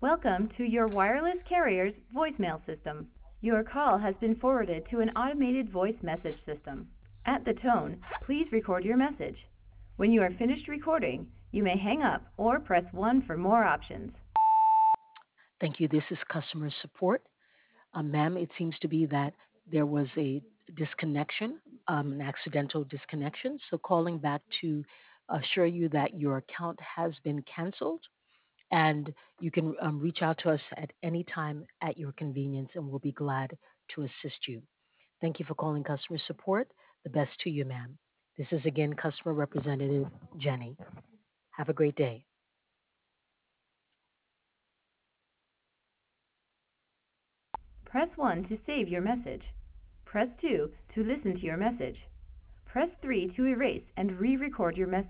Welcome to your wireless carrier's voicemail system. Your call has been forwarded to an automated voice message system. At the tone, please record your message. When you are finished recording, you may hang up or press 1 for more options. Thank you. This is customer support. Ma'am, it seems to be that there was a disconnection, an accidental disconnection. So calling back to assure you that your account has been canceled, and you can reach out to us at any time at your convenience, and we'll be glad to assist you. Thank you for calling customer support. The best to you, ma'am. This is again customer representative Jenny. Have a great day. Press 1 to save your message. Press 2 to listen to your message. Press 3 to erase and re-record your message.